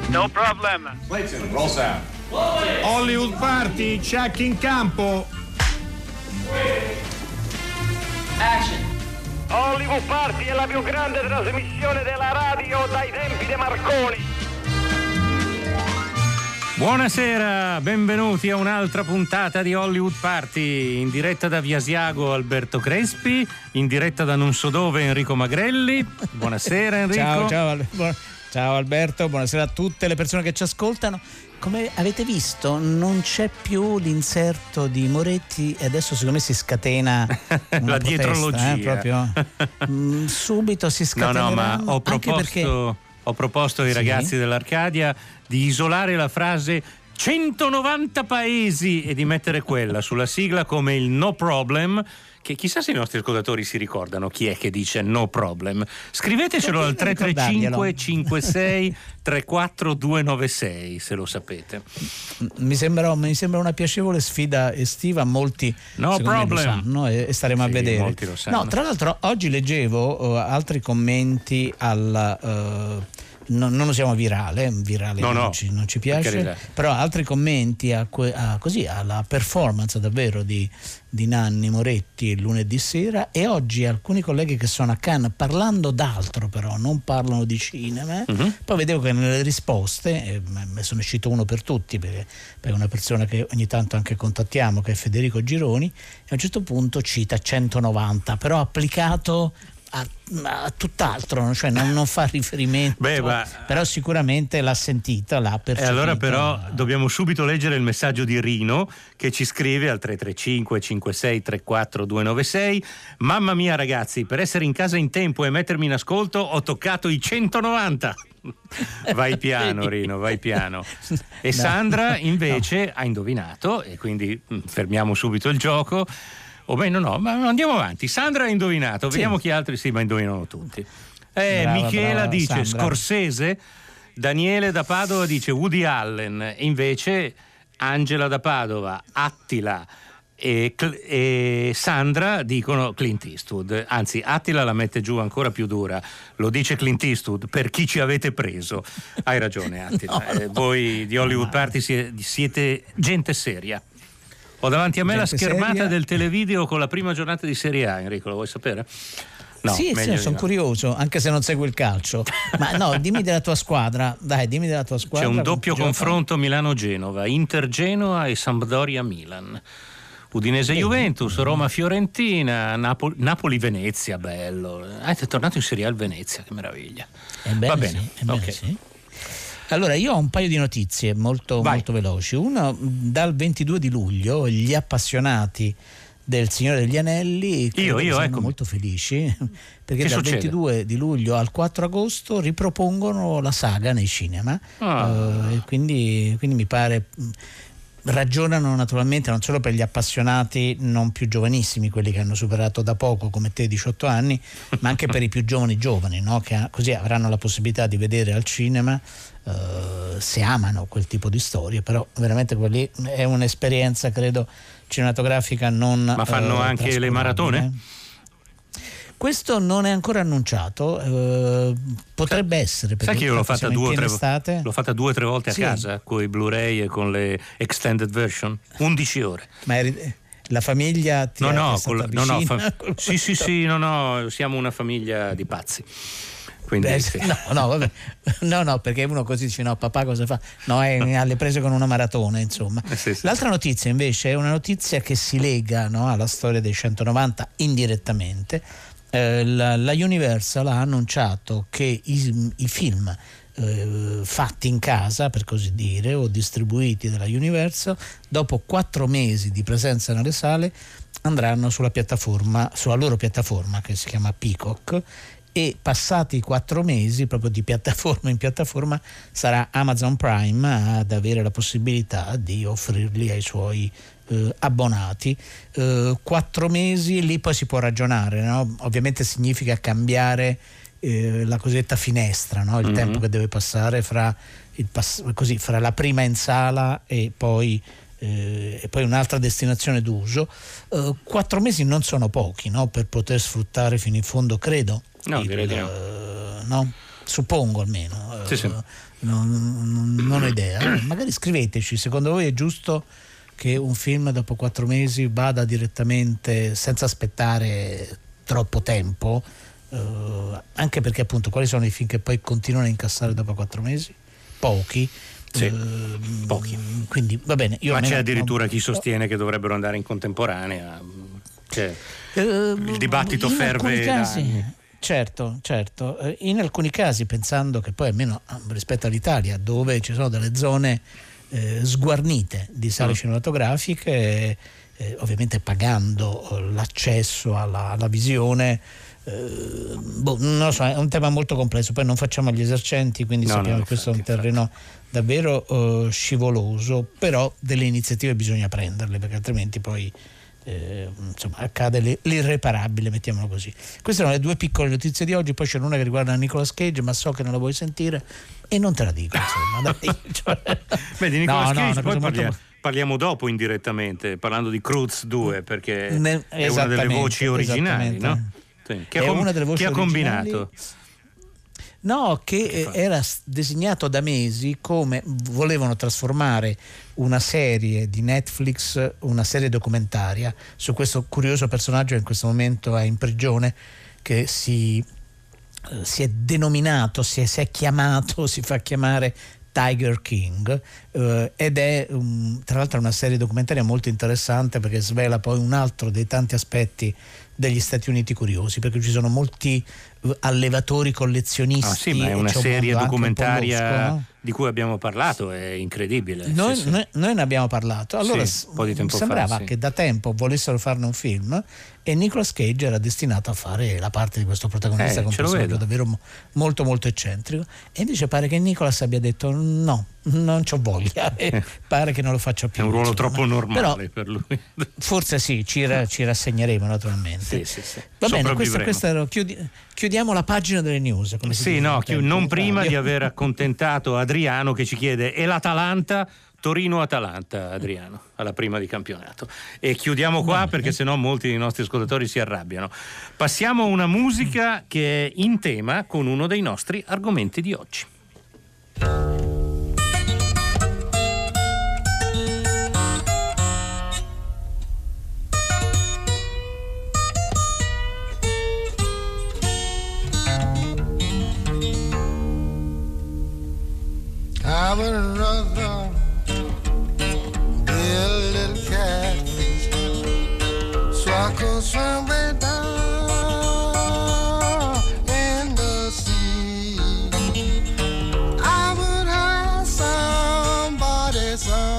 No problem. Clayton, roll sound. Hollywood Party, check in campo. Action. Hollywood Party è la più grande trasmissione della radio dai tempi di Marconi. Buonasera, benvenuti a un'altra puntata di Hollywood Party, in diretta da Via Asiago Alberto Crespi, in diretta da non so dove Enrico Magrelli. Buonasera Enrico. Ciao Alberto, buonasera a tutte le persone che ci ascoltano. Come avete visto non c'è più l'inserto di Moretti e adesso secondo me si scatena una la dietrologia. Proprio subito si scatenerà. No, ma ho proposto ai ragazzi dell'Arcadia di isolare la frase 190 paesi e di mettere quella sulla sigla come il no problem, che chissà se i nostri ascoltatori si ricordano chi è che dice no problem. Scrivetecelo al 335 56 34 296 se lo sapete. Mi sembra una piacevole sfida estiva, molti no problem lo sanno e staremo a vedere. Molti lo sanno. No, tra l'altro oggi leggevo altri commenti alla non usiamo virale no. Non ci piace, però altri commenti alla performance davvero di Nanni Moretti lunedì sera, e oggi alcuni colleghi che sono a Cannes parlando d'altro, però non parlano di cinema. Poi vedevo che nelle risposte me sono uscito uno per tutti, perché è una persona che ogni tanto anche contattiamo, che è Federico Gironi, e a un certo punto cita 190, però applicato a tutt'altro, cioè non fa riferimento. Però sicuramente l'ha sentita, l'ha percepita. E allora però dobbiamo subito leggere il messaggio di Rino, che ci scrive al 335 56 34 296: mamma mia ragazzi, per essere in casa in tempo e mettermi in ascolto ho toccato i 190. Vai piano Rino, vai piano. E Sandra invece ha indovinato, e quindi fermiamo subito il gioco. Ma andiamo avanti. Sandra ha indovinato, vediamo chi altri ma indovinano tutti. Michela dice Sandra. Scorsese, Daniele da Padova dice Woody Allen, e invece Angela da Padova, Attila e Sandra dicono Clint Eastwood. Anzi, Attila la mette giù ancora più dura, lo dice Clint Eastwood, per chi ci avete preso. Hai ragione Attila. Voi di Hollywood Party siete gente seria. Ho davanti a me la schermata del televideo con la prima giornata di Serie A, Enrico, lo vuoi sapere? No, sì, sono curioso, anche se non seguo il calcio. Ma no, dimmi della tua squadra. C'è un doppio confronto Milano-Genova, Inter-Genoa e Sampdoria-Milan. Udinese-Juventus, Roma-Fiorentina, Napoli-Venezia, bello. È tornato in Serie A il Venezia, che meraviglia. Va bene, ok. Sì. Allora, io ho un paio di notizie molto veloci. Una, dal 22 di luglio gli appassionati del Signore degli Anelli sono molto felici, perché dal 22 di luglio al 4 agosto ripropongono la saga nei cinema. E quindi mi pare ragionano naturalmente non solo per gli appassionati non più giovanissimi, quelli che hanno superato da poco come te 18 anni, ma anche per i più giovani, no? Che così avranno la possibilità di vedere al cinema, se amano quel tipo di storie. Però veramente quelli è un'esperienza, credo, cinematografica non ma fanno anche le maratone? Questo non è ancora annunciato, potrebbe essere, perché sai che io l'ho fatta 2 o 3 volte a sì. casa con i Blu-ray e con le extended version, 11 ore. Ma la famiglia ti siamo una famiglia di pazzi. Quindi, sì. No, perché uno così dice no, papà cosa fa? No, è alle prese con una maratona, insomma. Sì. L'altra notizia invece è una notizia che si lega, no, alla storia dei 190 indirettamente. La Universal ha annunciato che i film fatti in casa, per così dire, o distribuiti dalla Universal, dopo 4 mesi di presenza nelle sale andranno sulla loro piattaforma, che si chiama Peacock, e passati 4 mesi proprio di piattaforma in piattaforma sarà Amazon Prime ad avere la possibilità di offrirli ai suoi abbonati. 4 mesi, lì poi si può ragionare, no? Ovviamente significa cambiare la cosiddetta finestra, no? Il tempo che deve passare fra la prima in sala e poi un'altra destinazione d'uso. 4 mesi non sono pochi, no? Per poter sfruttare fino in fondo, credo. No, direi di no. No? suppongo almeno. Sì. Non ho idea. Magari scriveteci, secondo voi è giusto che un film dopo 4 mesi vada direttamente senza aspettare troppo tempo? Anche perché appunto quali sono i film che poi continuano a incassare dopo 4 mesi? Pochi. Sì, pochi. Quindi va bene. Ma c'è addirittura chi sostiene che dovrebbero andare in contemporanea. Il dibattito ferve da anni. Certo. In alcuni casi, pensando che poi almeno rispetto all'Italia, dove ci sono delle zone sguarnite di sale cinematografiche, ovviamente pagando l'accesso alla visione, non lo so, è un tema molto complesso. Poi non facciamo gli esercenti, quindi sappiamo che questo è un terreno davvero scivoloso, però delle iniziative bisogna prenderle, perché altrimenti poi accade l'irreparabile, mettiamolo così. Queste sono le 2 piccole notizie di oggi. Poi c'è una che riguarda Nicolas Cage, ma so che non la vuoi sentire e non te la dico, insomma. Beh, di Nicolas Cage poi parliamo dopo indirettamente, parlando di Cruz 2, perché è una delle voci originali, no? Sì. Chi ha combinato? No, che era designato da mesi come volevano trasformare una serie di Netflix, una serie documentaria su questo curioso personaggio che in questo momento è in prigione, che si è denominato, si è chiamato, si fa chiamare Tiger King, ed è tra l'altro una serie documentaria molto interessante, perché svela poi un altro dei tanti aspetti degli Stati Uniti curiosi, perché ci sono molti allevatori collezionisti. Ma è una serie documentaria losco, no? Di cui abbiamo parlato, è incredibile. Noi ne abbiamo parlato. Allora un po' di tempo sembrava che da tempo volessero farne un film, e Nicolas Cage era destinato a fare la parte di questo protagonista, con un personaggio davvero molto molto eccentrico, e invece pare che Nicolas abbia detto no, non c'ho voglia, e pare che non lo faccia più. È un ruolo troppo normale per lui. Forse sì, ci rassegneremo naturalmente. Sì. Va bene, questa era, chiudiamo la pagina delle news. Non prima di aver accontentato Adriano, che ci chiede: e l'Atalanta? Torino-Atalanta, Adriano, alla prima di campionato. E chiudiamo qua, perché sennò molti dei nostri ascoltatori si arrabbiano. Passiamo a una musica che è in tema con uno dei nostri argomenti di oggi. I would rather be a little catfish, so I could swim way down in the sea. I would have somebody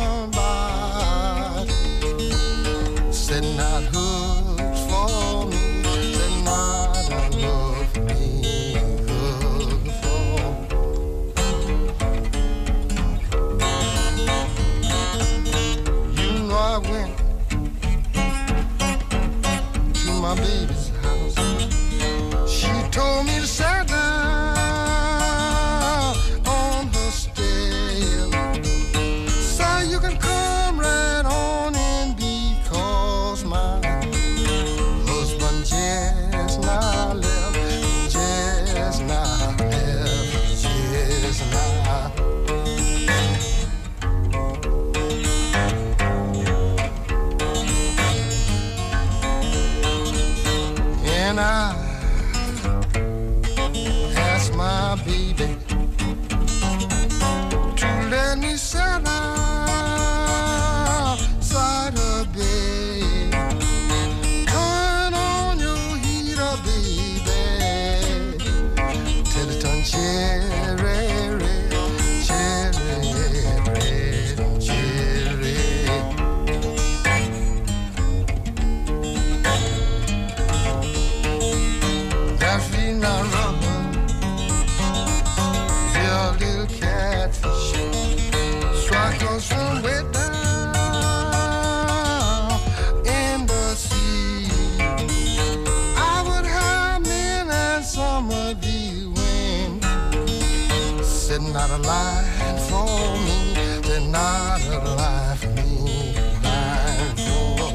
setting out hooks for me, setting out a love for me, hook for me. I went to my baby's house. She told me to sit down on the stairs, so you can come right on in, because my husband just now left, just now left, just now. And I asked my baby to let me sit outside her bed. Turn on your heater, baby, till it turns cherry red, cherry red, cherry. Not rubber, you're a little catfish, so I can swim way down in the sea. I would have men and some of the wind setting out a line for me, setting out a line for me, line for me.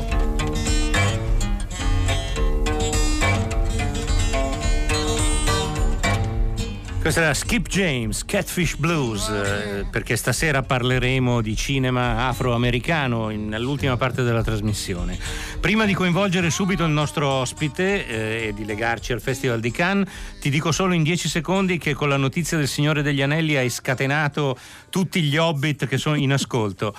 Questa era Skip James, Catfish Blues, perché stasera parleremo di cinema afroamericano nell'ultima parte della trasmissione. Prima di coinvolgere subito il nostro ospite e di legarci al Festival di Cannes, ti dico solo in 10 secondi che con la notizia del Signore degli Anelli hai scatenato tutti gli hobbit che sono in ascolto.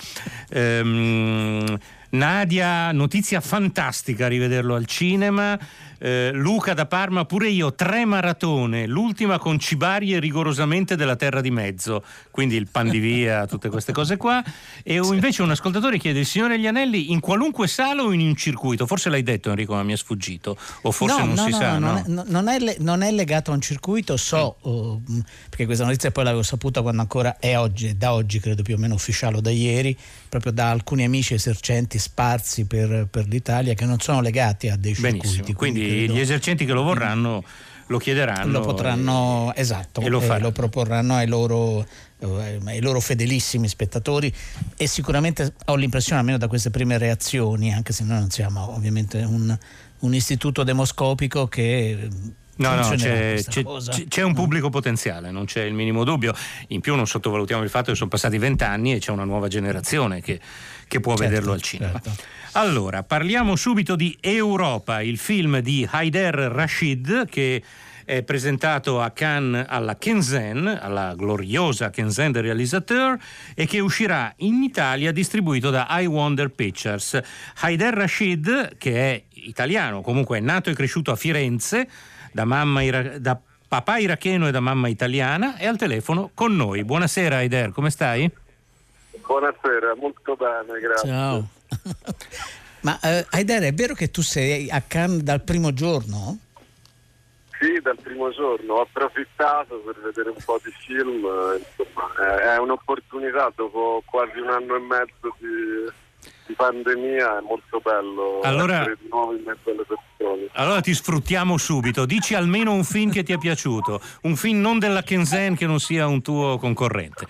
Nadia, notizia fantastica rivederlo al cinema. Luca da Parma, pure io 3 maratone, l'ultima con Cibarie rigorosamente della Terra di Mezzo, quindi il Pandivia, tutte queste cose qua. E invece un ascoltatore chiede: il Signore degli Anelli in qualunque sala o in un circuito? Forse l'hai detto, Enrico, ma mi è sfuggito, o forse non si sa. Non è legato a un circuito, perché questa notizia poi l'avevo saputa quando ancora è oggi, da oggi credo più o meno ufficiale, o da ieri, proprio da alcuni amici esercenti sparsi per l'Italia che non sono legati a dei circuiti. Benissimo, quindi gli esercenti che lo vorranno lo chiederanno, lo potranno, esatto, e lo proporranno ai loro fedelissimi spettatori, e sicuramente ho l'impressione, almeno da queste prime reazioni, anche se noi non siamo ovviamente un istituto demoscopico che c'è un pubblico potenziale, non c'è il minimo dubbio. In più non sottovalutiamo il fatto che sono passati 20 anni e c'è una nuova generazione che può vederlo al cinema. Certo. Allora, parliamo subito di Europa, il film di Haider Rashid, che è presentato a Cannes alla Kensen, alla gloriosa Kensen del Réalisateur, e che uscirà in Italia distribuito da I Wonder Pictures. Haider Rashid, che è italiano, comunque è nato e cresciuto a Firenze, da papà iracheno e da mamma italiana, è al telefono con noi. Buonasera Haider, come stai? Buonasera, molto bene, grazie. Ciao. Ma Haider, è vero che tu sei a Cannes dal primo giorno? Sì, dal primo giorno, ho approfittato per vedere un po' di film, insomma, è un'opportunità dopo quasi un anno e mezzo di pandemia, è molto bello essere di nuovo in mezzo alle persone. Allora ti sfruttiamo subito, dici almeno un film che ti è piaciuto, un film non della Kensen che non sia un tuo concorrente.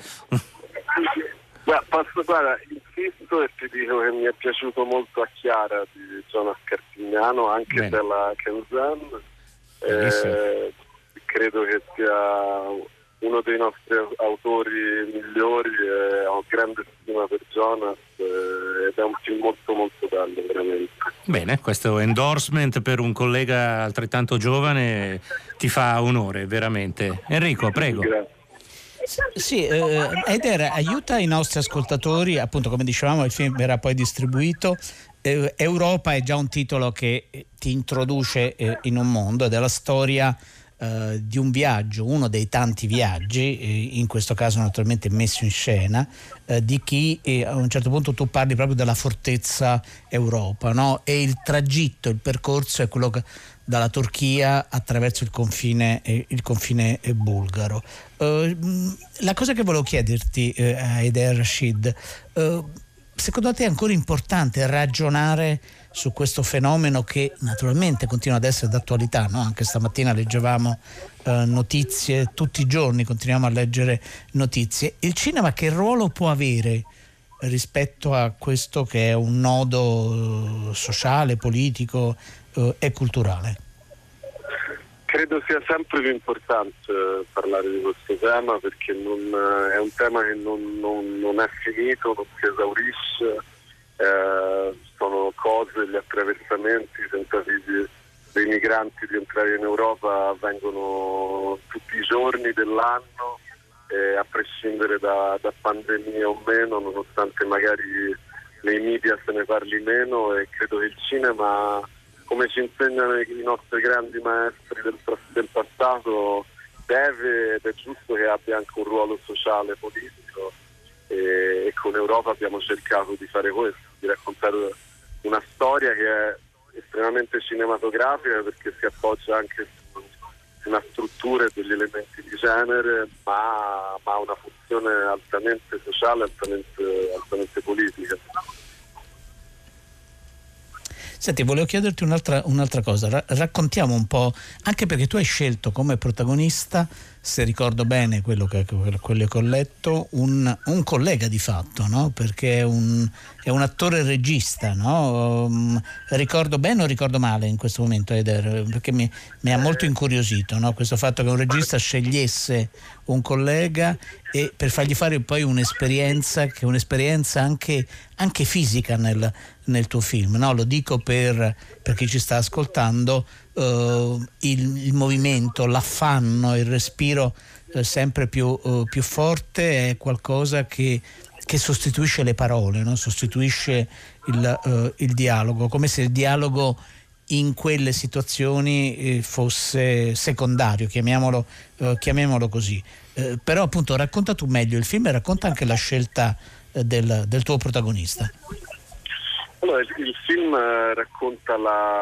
Guarda, insisto e ti dico che mi è piaciuto molto A Chiara di Jonas Carpignano, anche della Kensen. Credo che sia uno dei nostri autori migliori, ho grande stima per Jonas ed è un film molto molto bello, veramente. Bene, questo endorsement per un collega altrettanto giovane ti fa onore, veramente. Enrico, prego. Grazie. Sì, Haider, aiuta i nostri ascoltatori, appunto, come dicevamo il film verrà poi distribuito. Europa è già un titolo che ti introduce in un mondo, ed è la storia di un viaggio, uno dei tanti viaggi, in questo caso naturalmente messo in scena, di chi a un certo punto tu parli proprio della fortezza Europa, no? E il tragitto, il percorso è quello dalla Turchia attraverso il confine bulgaro. La cosa che volevo chiederti, Haider Rashid, secondo te è ancora importante ragionare su questo fenomeno che naturalmente continua ad essere d'attualità, no? Anche stamattina leggevamo notizie, tutti i giorni continuiamo a leggere notizie. Il cinema che ruolo può avere rispetto a questo che è un nodo sociale, politico e culturale? Credo sia sempre più importante parlare di questo tema, perché è un tema che non è finito, non si esaurisce. Sono cose, gli attraversamenti, i tentativi dei migranti di entrare in Europa avvengono tutti i giorni dell'anno, a prescindere da pandemie o meno, nonostante magari nei media se ne parli meno, e credo che il cinema, come ci insegnano i nostri grandi maestri del passato, deve ed è giusto che abbia anche un ruolo sociale e politico, e con Europa abbiamo cercato di fare questo, di raccontare una storia che è estremamente cinematografica, perché si appoggia anche su una struttura e degli elementi di genere, ma ha una funzione altamente sociale, altamente politica. Senti, volevo chiederti un'altra cosa. Raccontiamo un po', anche perché tu hai scelto come protagonista, se ricordo bene quello che ho letto, un collega di fatto, no? Perché è un attore regista, no? Ricordo bene o ricordo male in questo momento, Eder? Perché mi ha molto incuriosito, no? Questo fatto che un regista scegliesse un collega e per fargli fare poi un'esperienza anche fisica nel tuo film, no? Lo dico per chi ci sta ascoltando, il movimento, l'affanno, il respiro sempre più forte è qualcosa che sostituisce le parole, no? Sostituisce il dialogo, come se il dialogo in quelle situazioni fosse secondario, chiamiamolo così. Però appunto racconta tu meglio il film e racconta anche la scelta del tuo protagonista. Allora, il film racconta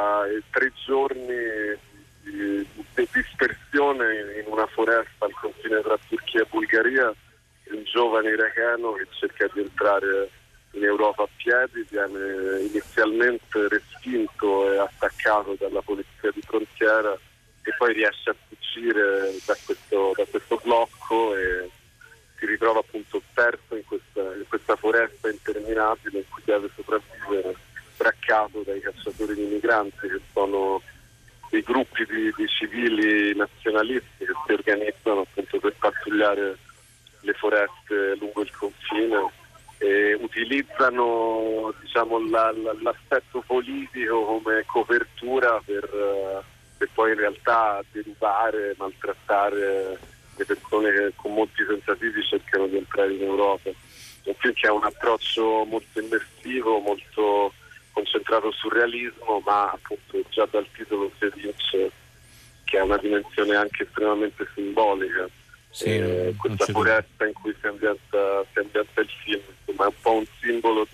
3 giorni di dispersione in una foresta al confine tra Turchia e Bulgaria. Un giovane iracheno che cerca di entrare in Europa a piedi, viene inizialmente respinto e attaccato dalla polizia di frontiera e poi riesce a fuggire da questo blocco e si ritrova appunto perso in questa foresta interminabile in cui deve sopravvivere, braccato dai cacciatori di migranti, che sono dei gruppi di civili nazionalisti che si organizzano appunto per pattugliare le foreste lungo il confine e utilizzano, diciamo, l'aspetto politico come copertura per poi in realtà derubare, maltrattare le persone che con molti tentativi cercano di entrare in Europa. Un film che ha un approccio molto immersivo, molto concentrato sul realismo, ma appunto già dal titolo si evince che ha una dimensione anche estremamente simbolica. Sì, questa foresta in cui si ambienta il film, insomma, è un po' un simbolo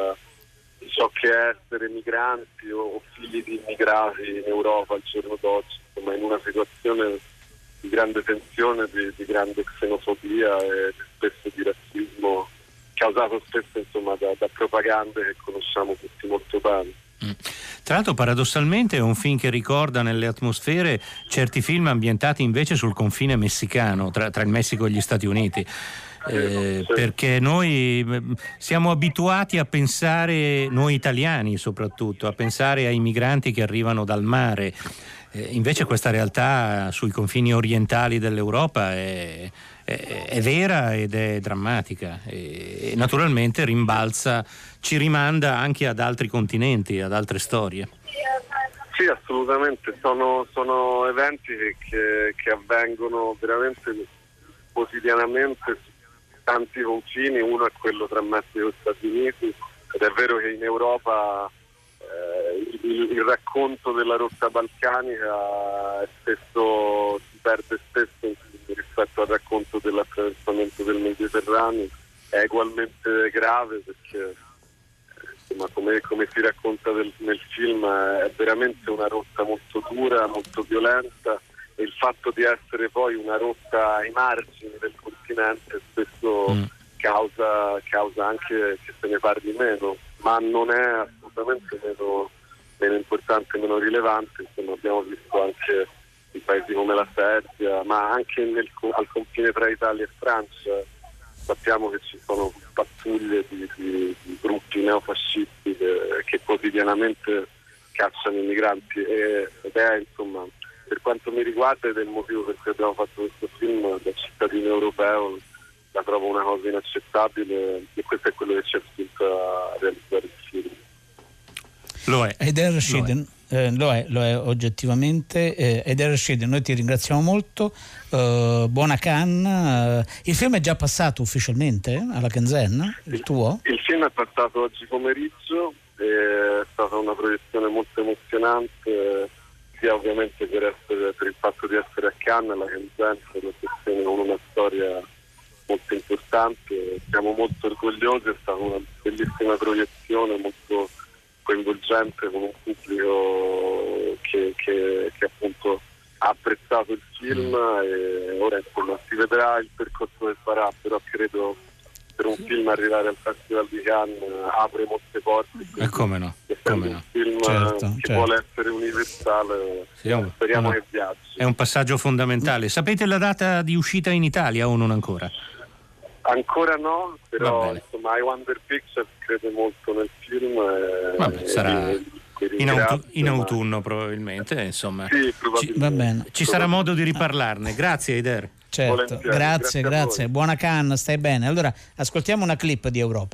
di ciò che è essere migranti o figli di immigrati in Europa al giorno d'oggi, insomma, in una situazione di grande tensione, di grande xenofobia e spesso di razzismo, causato spesso, insomma, da propagande che conosciamo tutti molto bene. Tra l'altro paradossalmente è un film che ricorda nelle atmosfere certi film ambientati invece sul confine messicano, tra il Messico e gli Stati Uniti. Sì. Perché noi siamo abituati a pensare, noi italiani soprattutto, a pensare ai migranti che arrivano dal mare. Invece questa realtà sui confini orientali dell'Europa è vera ed è drammatica e naturalmente ci rimanda anche ad altri continenti, ad altre storie. Sì, assolutamente, sono eventi che avvengono veramente quotidianamente su tanti confini. Uno è quello tra Messico e Stati Uniti, ed è vero che in Europa il racconto della rotta balcanica si perde spesso rispetto al racconto dell'attraversamento del Mediterraneo. È ugualmente grave perché insomma, come si racconta nel film, è veramente una rotta molto dura, molto violenta, e il fatto di essere poi una rotta ai margini del continente spesso causa anche che se ne parli meno, ma non è assolutamente meno importante, meno rilevante. Insomma, abbiamo visto anche i paesi come la Serbia, ma anche al confine tra Italia e Francia sappiamo che ci sono pattuglie di gruppi neofascisti che quotidianamente cacciano i migranti ed è, insomma, per quanto mi riguarda, ed è il motivo per cui abbiamo fatto questo film, da cittadino europeo la trovo una cosa inaccettabile, e questo è quello che ci ha spinto a realizzare il film. Lo è. Eder Rashid, lo è oggettivamente. Eder Rashid, noi ti ringraziamo molto, buona Cannes. Il film è già passato ufficialmente alla Shenzhen, il tuo? Il film è passato oggi pomeriggio, è stata una proiezione molto emozionante, sia ovviamente per il fatto di essere a Cannes. La Shenzhen è una questione con una storia molto importante, siamo molto orgogliosi, è stata una bellissima proiezione, molto coinvolgente, con un pubblico che appunto ha apprezzato il film, e ora insomma si vedrà il percorso che farà, però credo per un film arrivare al Festival di Cannes apre molte porte, come no? è essendo un film che vuole essere universale, speriamo che viaggi. È un passaggio fondamentale. Sapete la data di uscita in Italia o non ancora? Ancora no, però insomma Wonder Pictures crede molto nel film. Sarà in autunno probabilmente, insomma. Sì, probabilmente. Va bene. Ci sarà modo di riparlarne. Grazie Eider. Certo, grazie. Buona Cannes, stai bene. Allora, ascoltiamo una clip di Europa.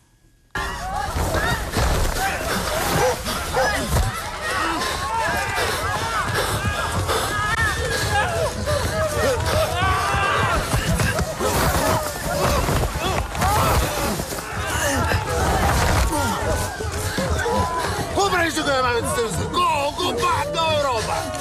Go, banda Europa!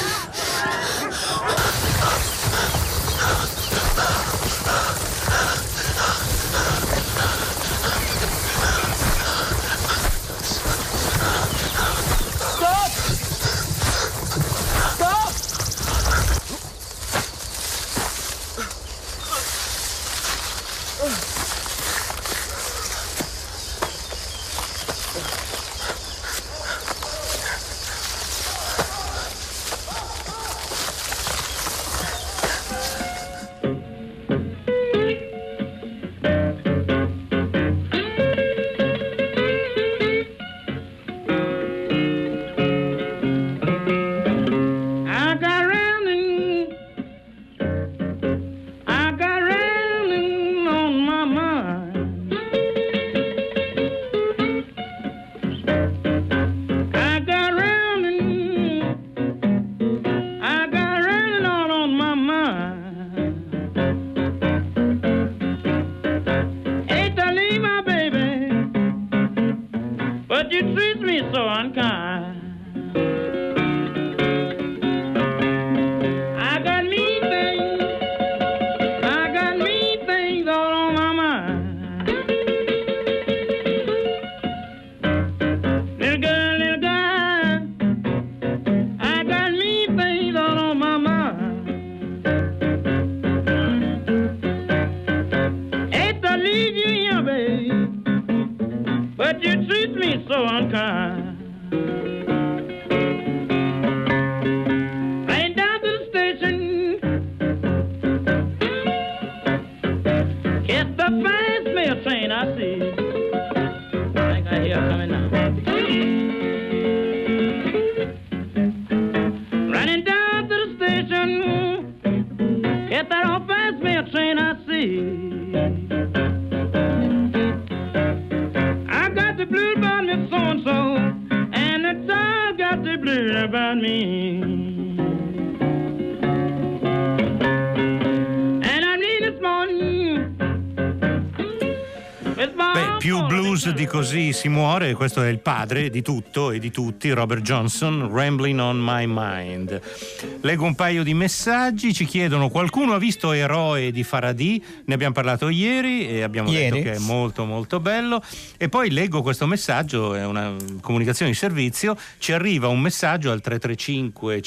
Di così si muore, questo è il padre di tutto e di tutti, Robert Johnson, Rambling on My Mind. Leggo un paio di messaggi, ci chiedono: qualcuno ha visto Eroe di Faraday? Ne abbiamo parlato ieri e abbiamo detto che è molto molto bello. E poi leggo questo messaggio, è una comunicazione di servizio, ci arriva un messaggio al 335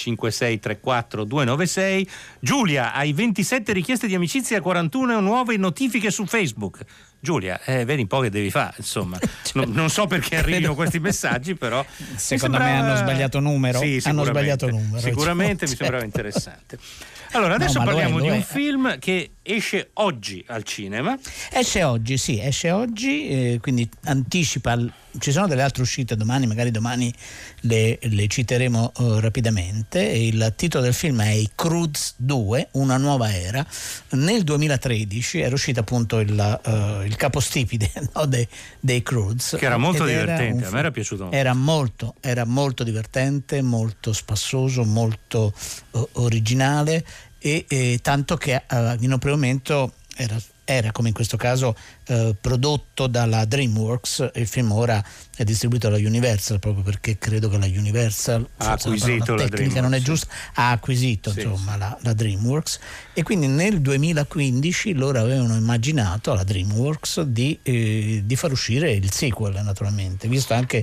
5634 296: Giulia, hai 27 richieste di amicizia e 41 nuove notifiche su Facebook. Giulia, vedi un po' che devi fare, insomma. Non so perché arrivino questi messaggi, però secondo me hanno sbagliato numero. Sì, hanno sbagliato numero. Sicuramente mi sembrava interessante. Allora, adesso parliamo di un film che esce oggi al cinema. Esce oggi, quindi anticipa. Ci sono delle altre uscite domani, magari domani le citeremo rapidamente. Il titolo del film è I Croods 2, una nuova era. Nel 2013 era uscito appunto il capostipite, no, dei Croods, che era molto divertente, a me era piaciuto molto. Era molto divertente, molto spassoso, molto originale e tanto che in un primo momento era come in questo caso prodotto dalla DreamWorks. Il film ora è distribuito dalla Universal, proprio perché credo che la Universal ha acquisito la DreamWorks, non è giusta, ha acquisito la DreamWorks, e quindi nel 2015 loro avevano immaginato alla DreamWorks di far uscire il sequel, naturalmente, visto anche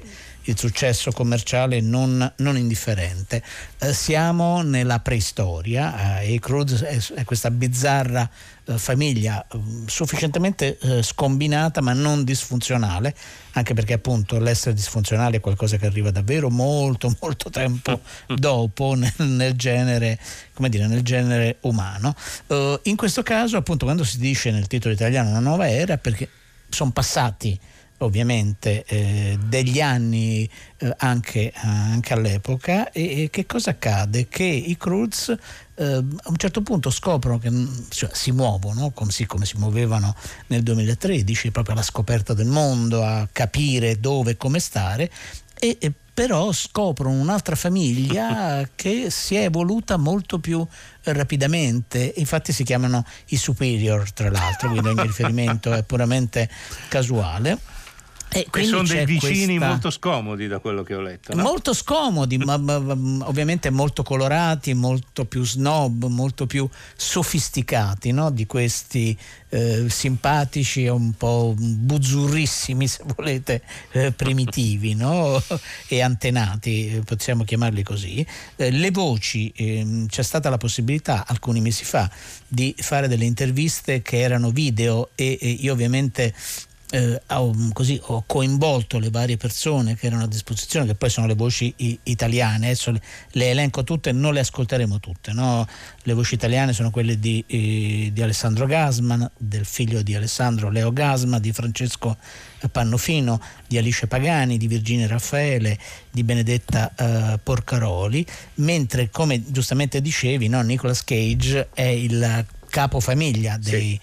il successo commerciale non indifferente. Siamo nella preistoria e Cruz è questa bizzarra famiglia sufficientemente scombinata ma non disfunzionale, anche perché appunto l'essere disfunzionale è qualcosa che arriva davvero molto molto tempo dopo nel genere, come dire, nel genere umano. In questo caso appunto, quando si dice nel titolo italiano una nuova era, perché sono passati ovviamente degli anni anche all'epoca, e che cosa accade? Che i Cruz a un certo punto scoprono che si muovono come si muovevano nel 2013, proprio alla scoperta del mondo, a capire dove e come stare, e però scoprono un'altra famiglia che si è evoluta molto più rapidamente. Infatti si chiamano i Superior, tra l'altro, quindi ogni riferimento è puramente casuale. E sono dei vicini molto scomodi, da quello che ho letto, no? Molto scomodi, ma ovviamente molto colorati, molto più snob, molto più sofisticati, no? Di questi simpatici, un po' buzzurrissimi, se volete, primitivi, no? E antenati, possiamo chiamarli così. Le voci, c'è stata la possibilità alcuni mesi fa di fare delle interviste che erano video, e io ovviamente ho coinvolto le varie persone che erano a disposizione, che poi sono le voci italiane. Adesso le elenco tutte, non le ascolteremo tutte, no? Le voci italiane sono quelle di Alessandro Gasman, del figlio di Alessandro, Leo Gasman, di Francesco Pannofino, di Alice Pagani, di Virginia Raffaele, di Benedetta Porcaroli, mentre, come giustamente dicevi, no, Nicolas Cage è il capofamiglia dei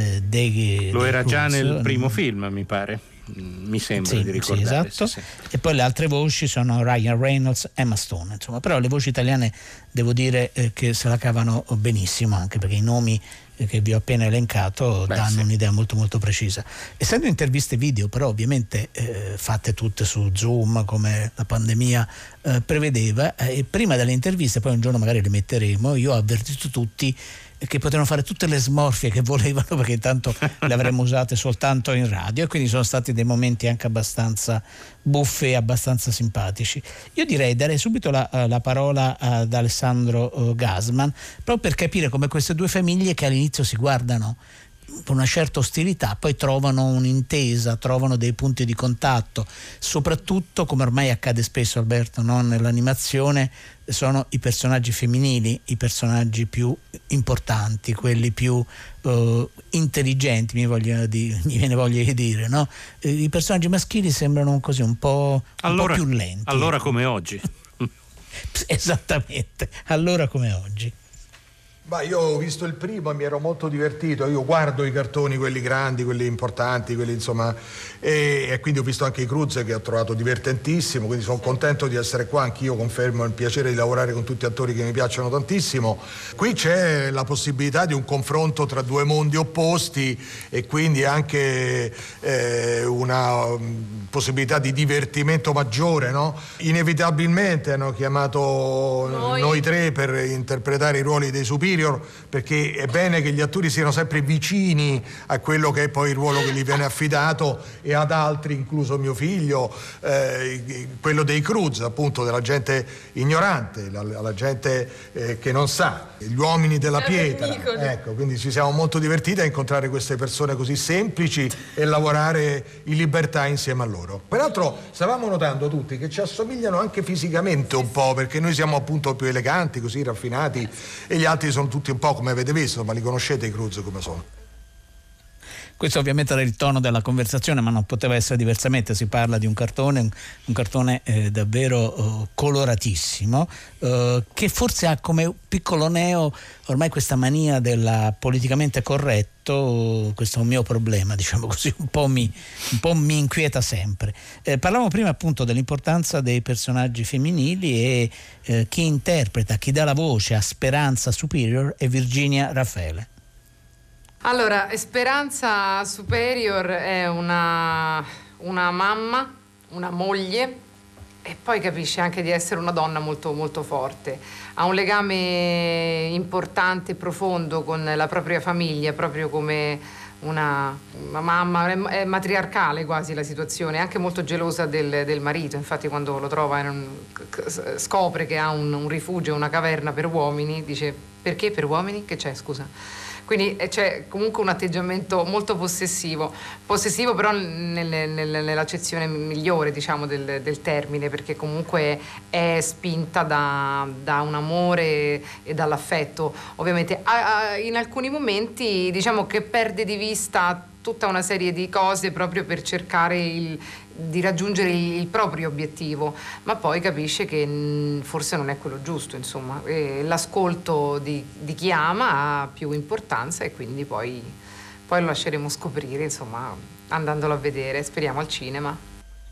lo era già nel primo film, mi pare, mi sembra di ricordare. Esatto. E poi le altre voci sono Ryan Reynolds, Emma Stone, insomma. Però le voci italiane devo dire che se la cavano benissimo, anche perché i nomi che vi ho appena elencato danno un'idea molto molto precisa. Essendo interviste video, però ovviamente fatte tutte su Zoom come la pandemia prevedeva, e prima delle interviste, poi un giorno magari le metteremo, io ho avvertito tutti che potevano fare tutte le smorfie che volevano, perché tanto le avremmo usate soltanto in radio, e quindi sono stati dei momenti anche abbastanza buffi e abbastanza simpatici. Io darei subito la parola ad Alessandro Gasman, proprio per capire come queste due famiglie, che all'inizio si guardano con una certa ostilità, poi trovano un'intesa, trovano dei punti di contatto. Soprattutto, come ormai accade spesso, Alberto, no? Nell'animazione, sono i personaggi femminili i personaggi più importanti, quelli più intelligenti, mi viene voglia di dire, no? I personaggi maschili sembrano così un po' più lenti. Allora come oggi. Esattamente, allora come oggi. Io ho visto il primo e mi ero molto divertito. Io guardo i cartoni, quelli grandi, quelli importanti, quelli insomma, e quindi ho visto anche i Cruz, che ho trovato divertentissimo, quindi sono contento di essere qua. Anch'io confermo il piacere di lavorare con tutti attori che mi piacciono tantissimo. Qui c'è la possibilità di un confronto tra due mondi opposti, e quindi anche una possibilità di divertimento maggiore, no? Inevitabilmente hanno chiamato noi tre per interpretare i ruoli dei Superior, perché è bene che gli attori siano sempre vicini a quello che è poi il ruolo che gli viene affidato, e ad altri, incluso mio figlio, quello dei Cruz, appunto, della gente ignorante, la gente che non sa, gli uomini della pietra. Ecco, quindi ci siamo molto divertiti a incontrare queste persone così semplici e lavorare in libertà insieme a loro. Peraltro stavamo notando tutti che ci assomigliano anche fisicamente un po', perché noi siamo appunto più eleganti, così raffinati, e gli altri sono tutti un po' come avete visto, ma li conoscete i Cruz come sono. Questo ovviamente era il tono della conversazione, ma non poteva essere diversamente. Si parla di un cartone davvero coloratissimo, che forse ha come piccolo neo ormai questa mania del politicamente corretto. Questo è un mio problema, diciamo così, un po' mi inquieta sempre. Parlavamo prima appunto dell'importanza dei personaggi femminili, e chi interpreta, chi dà la voce a Speranza Superior è Virginia Raffaele. Allora, Speranza Superior è una mamma, una moglie, e poi capisce anche di essere una donna molto, molto forte. Ha un legame importante e profondo con la propria famiglia, proprio come una mamma, è matriarcale quasi la situazione, è anche molto gelosa del marito. Infatti quando lo trova scopre che ha un rifugio, una caverna per uomini, dice: perché per uomini? Che c'è, scusa? Quindi c'è comunque un atteggiamento molto possessivo però nell'accezione migliore, diciamo, del termine, perché comunque è spinta da un amore e dall'affetto. Ovviamente in alcuni momenti, diciamo, che perde di vista tutta una serie di cose proprio per cercare di raggiungere il proprio obiettivo, ma poi capisce che forse non è quello giusto, insomma. L'ascolto di chi ama ha più importanza, e quindi poi lo lasceremo scoprire, insomma, andandolo a vedere, speriamo al cinema.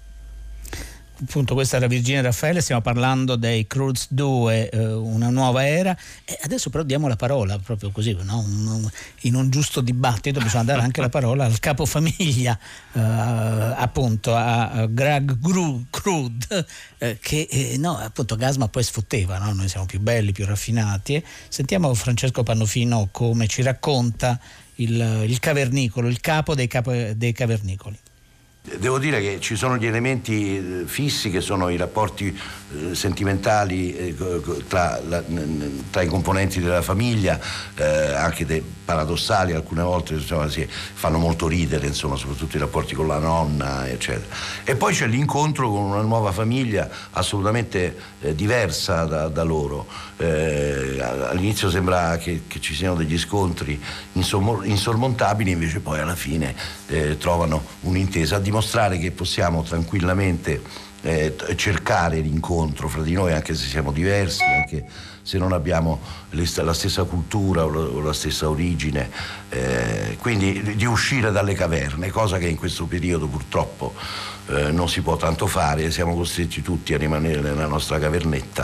Appunto, questa era Virginia Raffaele, stiamo parlando dei Croods 2, una nuova era, e adesso però diamo la parola proprio così, no? In un giusto dibattito bisogna dare anche la parola al capofamiglia, appunto a Greg Crood, che no, appunto Gasman poi sfotteva, no? Noi siamo più belli, più raffinati. Sentiamo Francesco Pannofino come ci racconta il cavernicolo, il capo dei cavernicoli. Devo dire che ci sono gli elementi fissi, che sono i rapporti sentimentali tra i componenti della famiglia, anche paradossali alcune volte, insomma, fanno molto ridere, insomma, soprattutto i rapporti con la nonna, eccetera. E poi c'è l'incontro con una nuova famiglia assolutamente diversa da loro. All'inizio sembra che ci siano degli scontri insormontabili, invece poi alla fine trovano un'intesa, a dimostrare che possiamo tranquillamente cercare l'incontro fra di noi, anche se siamo diversi, anche se non abbiamo la stessa cultura o la stessa origine, quindi di uscire dalle caverne, cosa che in questo periodo purtroppo non si può tanto fare. Siamo costretti tutti a rimanere nella nostra cavernetta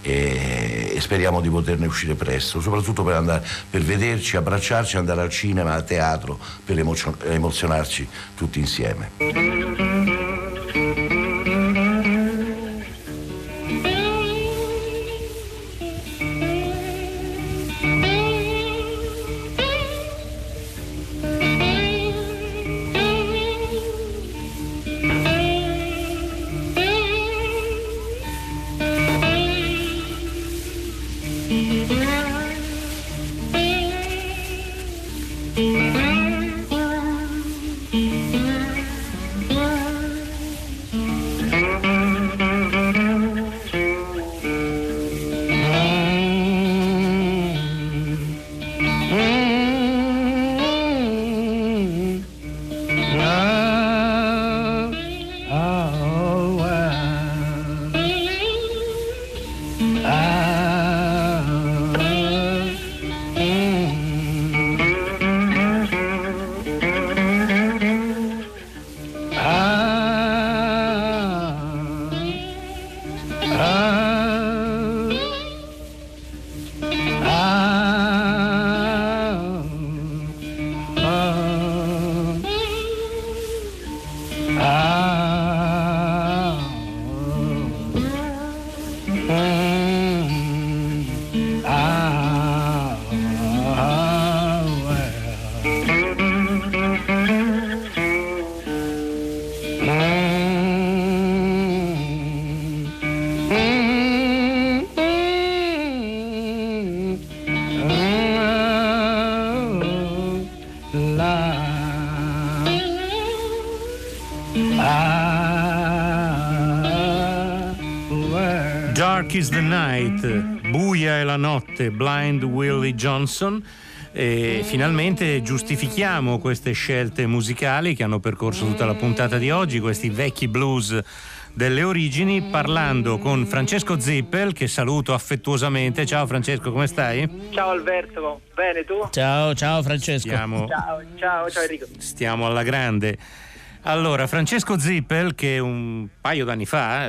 e speriamo di poterne uscire presto, soprattutto per vederci, abbracciarci, andare al cinema, al teatro, per emozionarci tutti insieme. Dark is the Night, buia è la notte, Blind Willie Johnson. E finalmente giustifichiamo queste scelte musicali che hanno percorso tutta la puntata di oggi, questi vecchi blues delle origini, parlando con Francesco Zippel, che saluto affettuosamente. Ciao Francesco, come stai? Ciao Alberto, bene tu? Ciao Francesco. Ciao Enrico. Stiamo alla grande. Allora, Francesco Zippel, che un paio d'anni fa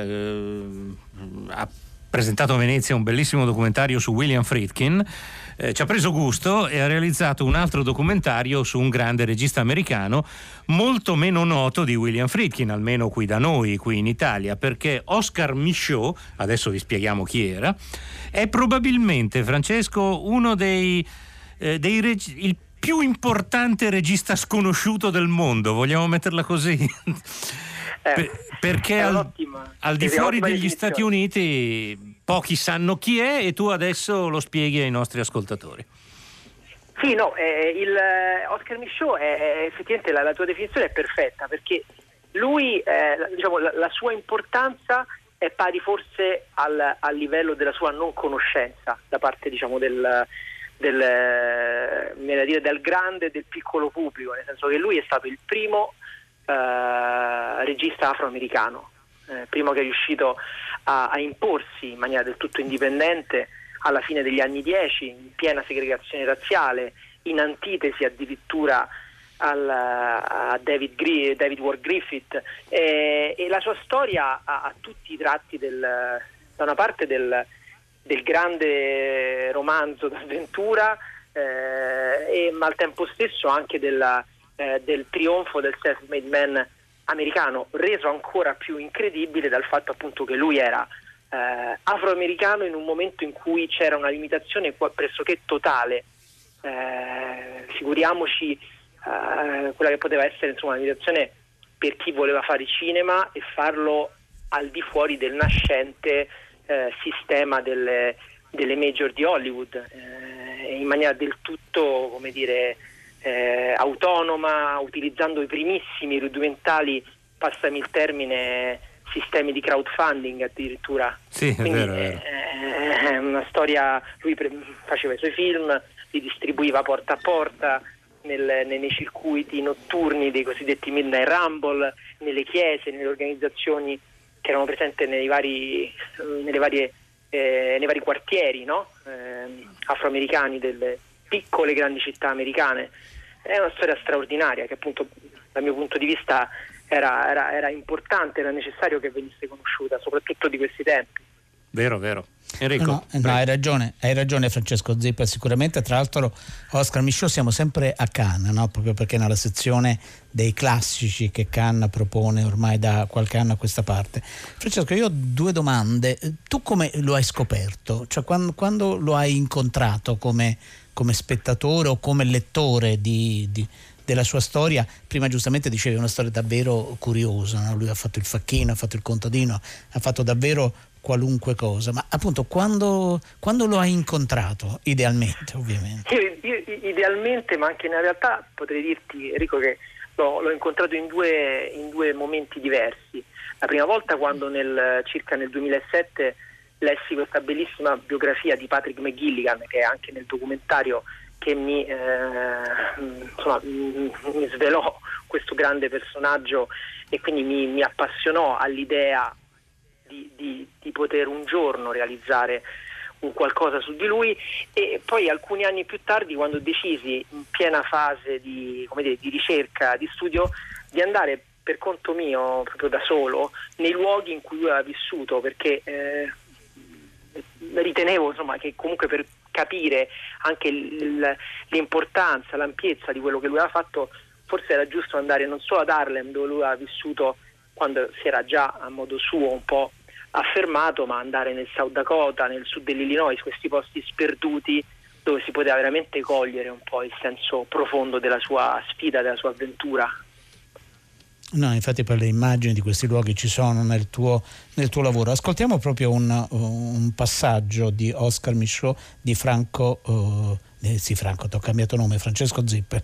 ha presentato a Venezia un bellissimo documentario su William Friedkin, ci ha preso gusto e ha realizzato un altro documentario su un grande regista americano molto meno noto di William Friedkin, almeno qui da noi, qui in Italia, perché Oscar Micheaux, adesso vi spieghiamo chi era, è probabilmente, Francesco, uno il più importante regista sconosciuto del mondo, vogliamo metterla così? Perché al di fuori degli Stati Uniti pochi sanno chi è, e tu adesso lo spieghi ai nostri ascoltatori. Sì, no, il Oscar Micheaux è effettivamente la tua definizione è perfetta, perché lui, diciamo, la sua importanza è pari forse al livello della sua non conoscenza da parte, diciamo, del grande e del piccolo pubblico, nel senso che lui è stato il primo regista afroamericano, primo che è riuscito a imporsi in maniera del tutto indipendente alla fine degli anni 10, in piena segregazione razziale, in antitesi addirittura a David Ward Griffith, e la sua storia ha tutti i tratti da una parte del grande romanzo d'avventura, ma al tempo stesso anche del trionfo del self-made man americano, reso ancora più incredibile dal fatto appunto che lui era afroamericano in un momento in cui c'era una limitazione pressoché totale, figuriamoci quella che poteva essere, insomma, una limitazione per chi voleva fare cinema e farlo al di fuori del nascente sistema delle major di Hollywood, in maniera del tutto, come dire, autonoma, utilizzando i primissimi rudimentali, passami il termine, sistemi di crowdfunding addirittura. Sì, è quindi, vero. È una storia, lui faceva i suoi film, li distribuiva porta a porta nei circuiti notturni dei cosiddetti Midnight Rumble, nelle chiese, nelle organizzazioni che erano presenti nei vari quartieri, no? Afroamericani delle piccole grandi città americane. È una storia straordinaria che appunto dal mio punto di vista era importante, era necessario che venisse conosciuta, soprattutto di questi tempi. Vero. Enrico. No, hai ragione Francesco Zipper, sicuramente. Tra l'altro Oscar Micheaux siamo sempre a Cannes, no? Proprio perché nella sezione dei classici che Cannes propone ormai da qualche anno a questa parte. Francesco, io ho due domande. Tu come lo hai scoperto? Cioè quando lo hai incontrato come spettatore o come lettore della sua storia? Prima giustamente dicevi una storia davvero curiosa, no? Lui ha fatto il facchino, ha fatto il contadino, ha fatto davvero qualunque cosa, ma appunto quando lo hai incontrato, idealmente ovviamente? Io idealmente, ma anche in realtà potrei dirti, Enrico, che l'ho incontrato in due momenti diversi. La prima volta quando circa nel 2007 lessi questa bellissima biografia di Patrick McGilligan, che è anche nel documentario che mi svelò questo grande personaggio, e quindi mi appassionò all'idea di poter un giorno realizzare un qualcosa su di lui. E poi alcuni anni più tardi, quando decisi, in piena fase di ricerca, di studio, di andare per conto mio, proprio da solo, nei luoghi in cui lui aveva vissuto, perché ritenevo, insomma, che comunque per capire anche l'importanza, l'ampiezza di quello che lui aveva fatto, forse era giusto andare non solo ad Harlem, dove lui aveva vissuto quando si era già a modo suo un po' affermato, ma andare nel South Dakota, nel sud dell'Illinois, questi posti sperduti dove si poteva veramente cogliere un po' il senso profondo della sua sfida, della sua avventura. No, infatti per le immagini di questi luoghi ci sono nel tuo lavoro. Ascoltiamo proprio un passaggio di Oscar Micheaux di Franco, Franco, ti ho cambiato nome, Francesco Zipper.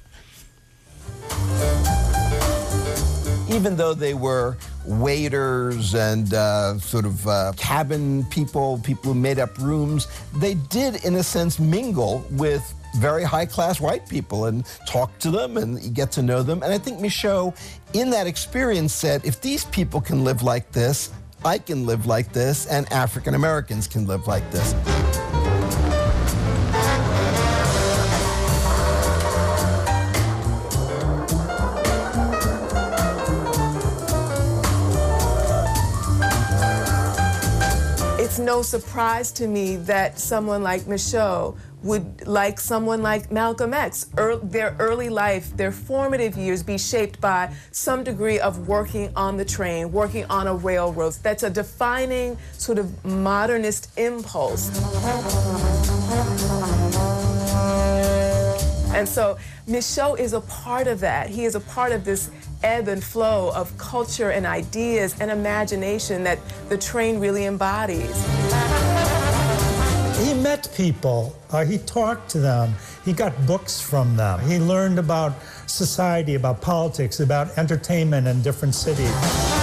Even though they were waiters and cabin people who made up rooms, they did, in a sense, mingle with very high-class white people and talk to them and get to know them. And I think Micheaux, in that experience, said, if these people can live like this, I can live like this, and African Americans can live like this. It's no surprise to me that someone like Micheaux would like someone like Malcolm X, their early life, their formative years be shaped by some degree of working on the train, working on a railroad. That's a defining sort of modernist impulse. And so Michaud is a part of that. He is a part of this ebb and flow of culture and ideas and imagination that the train really embodies. He met people, he talked to them, he got books from them, he learned about society, about politics, about entertainment in different cities.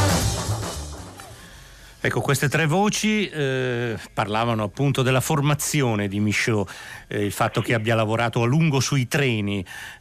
Ecco, queste tre voci parlavano appunto della formazione di Michaud, il fatto che abbia lavorato a lungo sui treni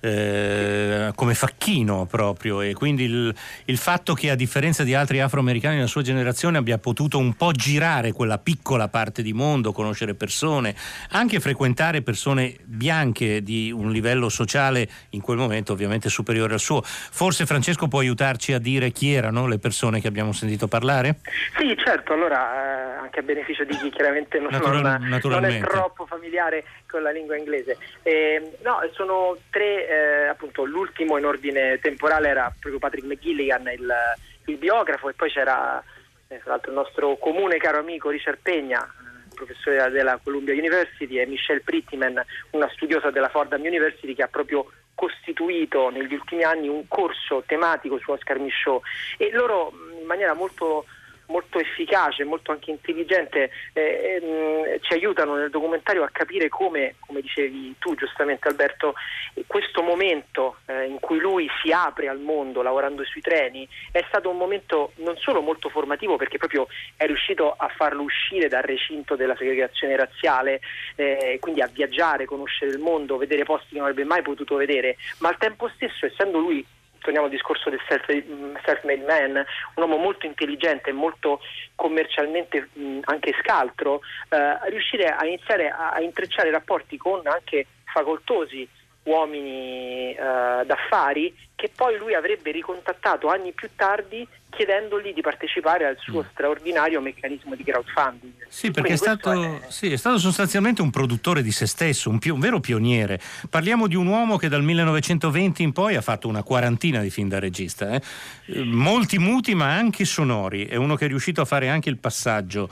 come facchino proprio, e quindi il fatto che, a differenza di altri afroamericani della sua generazione, abbia potuto un po' girare quella piccola parte di mondo, conoscere persone, anche frequentare persone bianche di un livello sociale in quel momento ovviamente superiore al suo. Forse Francesco può aiutarci a dire chi erano le persone che abbiamo sentito parlare? Sì, certo, allora anche a beneficio di chi chiaramente non è troppo familiare con la lingua inglese. No, sono tre, appunto, l'ultimo in ordine temporale era proprio Patrick McGilligan, il biografo, e poi c'era tra l'altro il nostro comune caro amico Richard Pegna, professore della Columbia University, e Michelle Prettyman, una studiosa della Fordham University, che ha proprio costituito negli ultimi anni un corso tematico su Oscar Michaud, e loro in maniera molto efficace, molto anche intelligente, ci aiutano nel documentario a capire come dicevi tu giustamente Alberto, questo momento in cui lui si apre al mondo lavorando sui treni è stato un momento non solo molto formativo, perché proprio è riuscito a farlo uscire dal recinto della segregazione razziale, quindi a viaggiare, conoscere il mondo, vedere posti che non avrebbe mai potuto vedere, ma al tempo stesso, essendo lui, torniamo al discorso del self-made man, un uomo molto intelligente e molto commercialmente anche scaltro, riuscire a iniziare a intrecciare rapporti con anche facoltosi uomini d'affari, che poi lui avrebbe ricontattato anni più tardi chiedendogli di partecipare al suo straordinario meccanismo di crowdfunding. Sì, perché è stato sostanzialmente un produttore di se stesso, un vero pioniere. Parliamo di un uomo che dal 1920 in poi ha fatto una quarantina di film da regista, molti muti ma anche sonori. È uno che è riuscito a fare anche il passaggio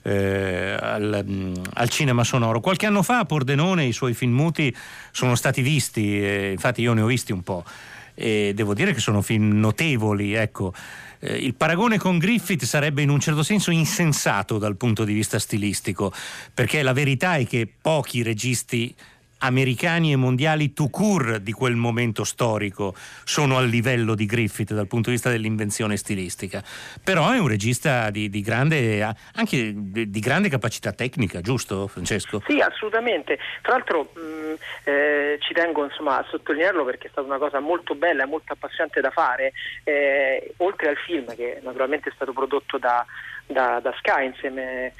al cinema sonoro. Qualche anno fa a Pordenone i suoi film muti sono stati visti, infatti io ne ho visti un po', e devo dire che sono film notevoli, ecco. Il paragone con Griffith sarebbe in un certo senso insensato dal punto di vista stilistico, perché la verità è che pochi registi americani e mondiali tout court di quel momento storico sono al livello di Griffith dal punto di vista dell'invenzione stilistica. Però è un regista di grande, anche di grande capacità tecnica, giusto Francesco? Sì, assolutamente. Tra l'altro ci tengo a sottolinearlo, perché è stata una cosa molto bella e molto appassionante da fare, oltre al film, che naturalmente è stato prodotto da Sky insieme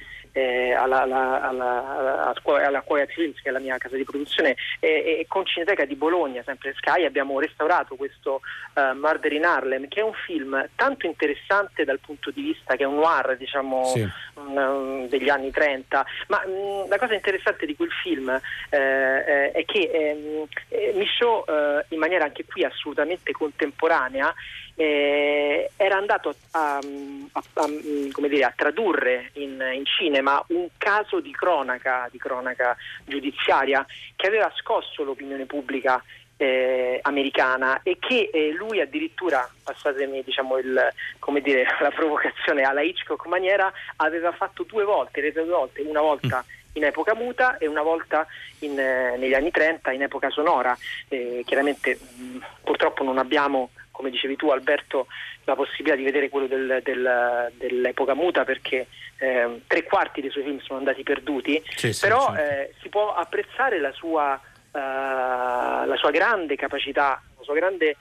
alla Quiet Films, che è la mia casa di produzione, e con Cineteca di Bologna, sempre Sky, abbiamo restaurato questo Murder in Harlem, che è un film tanto interessante dal punto di vista che è un noir, diciamo, sì, degli anni 30, ma la cosa interessante di quel film è che Michaud, in maniera anche qui assolutamente contemporanea, era andato a tradurre in cinema un caso di cronaca giudiziaria che aveva scosso l'opinione pubblica americana, e che lui addirittura, passatemi la provocazione alla Hitchcock maniera, aveva fatto due volte, una volta in epoca muta e una volta negli anni 30 in epoca sonora. Chiaramente purtroppo non abbiamo, come dicevi tu Alberto, la possibilità di vedere quello dell'epoca muta, perché 3/4 dei suoi film sono andati perduti, però si può apprezzare la sua grande capacità, la sua grande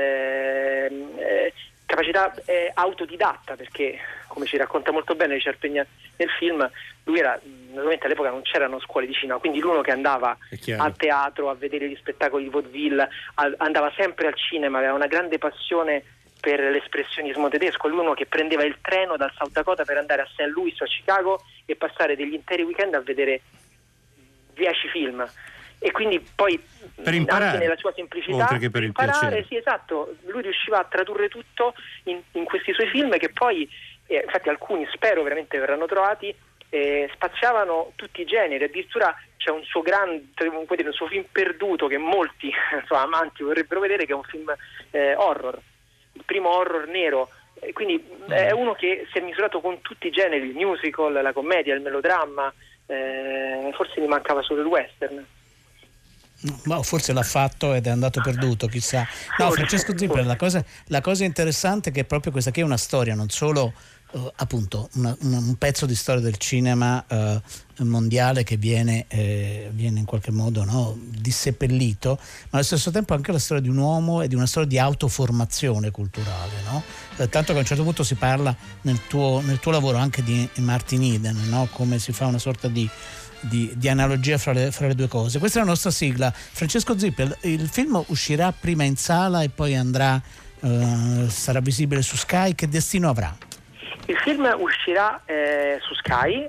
capacità autodidatta, perché, come ci racconta molto bene Richard Pegna nel film, lui era, naturalmente all'epoca non c'erano scuole di cinema, quindi l'uno che andava al teatro a vedere gli spettacoli di vaudeville, andava sempre al cinema, aveva una grande passione per l'espressionismo tedesco, l'uno che prendeva il treno dal South Dakota per andare a St. Louis o a Chicago e passare degli interi weekend a vedere 10 film. E quindi poi per imparare, anche nella sua semplicità, oltre che per il piacere. Sì, esatto, lui riusciva a tradurre tutto in questi suoi film, che poi infatti alcuni spero veramente verranno trovati, spaziavano tutti i generi, addirittura c'è un suo un suo film perduto che molti amanti vorrebbero vedere, che è un film horror, il primo horror nero. Quindi è uno che si è misurato con tutti i generi, il musical, la commedia, il melodramma, forse gli mancava solo il western. No, forse l'ha fatto ed è andato perduto, chissà. No, Francesco Zippel, la cosa interessante è che proprio questa qui è una storia, non solo appunto un pezzo di storia del cinema mondiale che viene in qualche modo, no, disseppellito, ma allo stesso tempo anche la storia di un uomo e di una storia di autoformazione culturale, no? Tanto che a un certo punto si parla nel tuo lavoro anche di Martin Eden, no? Come si fa una sorta di analogia fra le due cose. Questa è la nostra sigla. Francesco Zippel, il film uscirà prima in sala e poi sarà visibile su Sky. Che destino avrà? Il film uscirà su Sky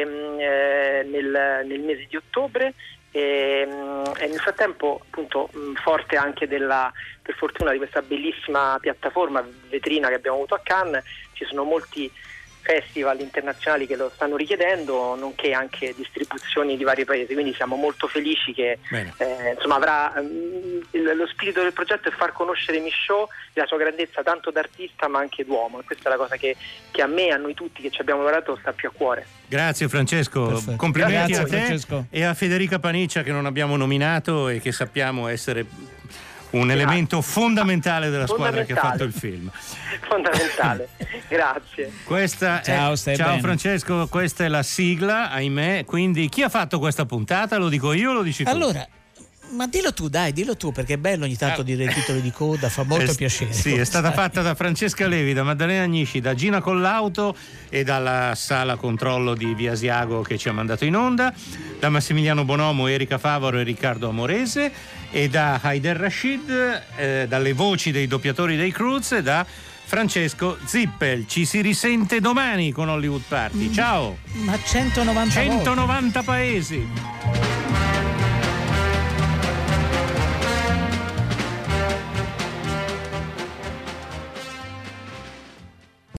nel mese di ottobre e nel frattempo, appunto, forte anche per fortuna di questa bellissima piattaforma vetrina che abbiamo avuto a Cannes, ci sono molti festival internazionali che lo stanno richiedendo, nonché anche distribuzioni di vari paesi, quindi siamo molto felici che avrà lo spirito del progetto è far conoscere Michaud e la sua grandezza tanto d'artista ma anche d'uomo, e questa è la cosa che a me, a noi tutti che ci abbiamo lavorato, sta più a cuore. Grazie Francesco. Perfetto. Complimenti. Grazie, a te, Francesco. E a Federica Paniccia, che non abbiamo nominato e che sappiamo essere un elemento fondamentale della squadra che ha fatto il film. Fondamentale. Grazie. Ciao Francesco, questa è la sigla, ahimè. Quindi chi ha fatto questa puntata? Lo dico io o lo dici tu? Allora, ma dillo tu, perché è bello ogni tanto dire i titoli di coda, fa molto piacere. Sì, è stata fatta da Francesca Levi, da Maddalena Agnisci, da Gina Collauto e dalla sala controllo di Via Asiago che ci ha mandato in onda, da Massimiliano Bonomo, Erika Favaro e Riccardo Amorese, e da Haider Rashid, dalle voci dei doppiatori dei Cruz, e da Francesco Zippel. Ci si risente domani con Hollywood Party. Ciao! Ma 190 paesi!